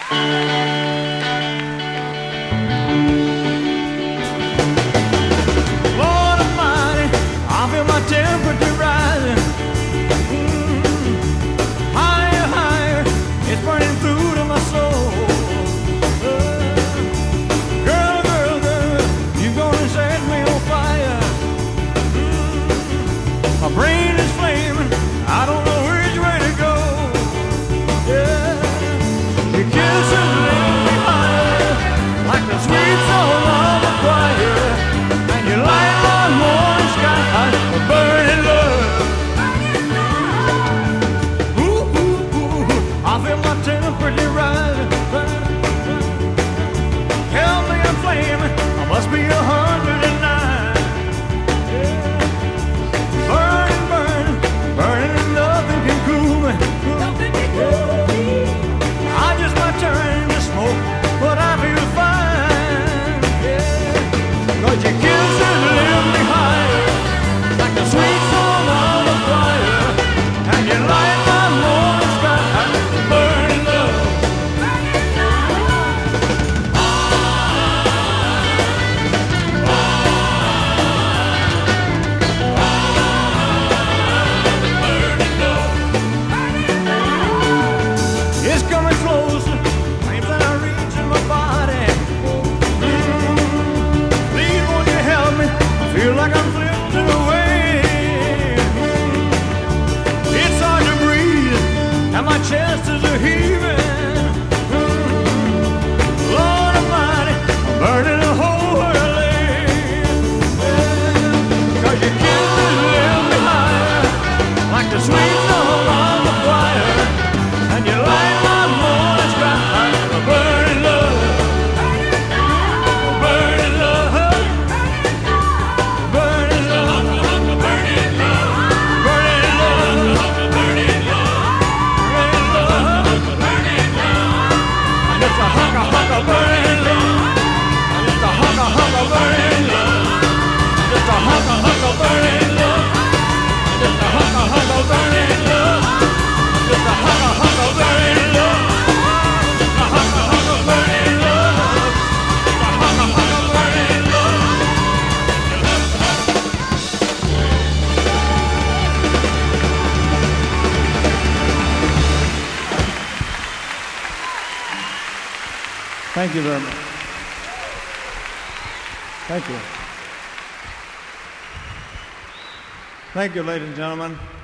Lord Almighty, I feel my temperature rising. Higher, higher, it's burning through to my soul. Girl, girl, girl, you're gonna set me on fire. My brain is flaming, I don't know which way to go. Yeah, your kisses lift me higher, like the sweet soul of a choir, and you light my morning sky with burning love. Ooh, ooh, ooh, I feel my temperature rising. Tell me I'm flaming, I must be 109. Burning, burning, burning, and nothing can cool me. I just might turn to smoke, but I feel fine. Yeah, 'cause your kisses lift me higher, like the sweet song of a choir, and you light my morning sky with burning love. It's coming closer, flames that are reaching my body. Please won't you help me? I feel like I'm floating away. It's hard to breathe, and my chest is a heaving. Lord Almighty, I'm burning the whole world away. 'Cause your kisses lift me higher, like the sweet song of the choir, and you light my morning sky with burning love. Burning love. Burning love. Burning love. Burning love. Burning love. Burning love. And it's a hunk of burning love. And it's a hunk of burning love. And it's a hunk of burning love. And it's a hunk of burning love. Just a hunk of burning love. Just a hunk of burning love. Just a hunk of burning love. Thank you very much. Thank you. Thank you, ladies and gentlemen.